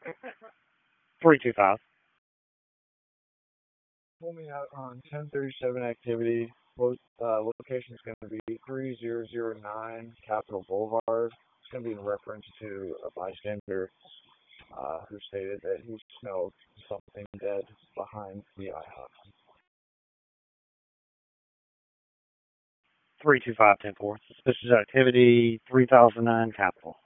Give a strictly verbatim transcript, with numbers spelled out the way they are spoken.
three two five. Pull me out on ten thirty-seven activity. Lo- uh, location is going to be three zero zero nine Capitol Boulevard. It's going to be in reference to a bystander uh, who stated that he smelled something dead behind the IHOP. three two five ten four. Suspicious activity, three thousand nine Capitol.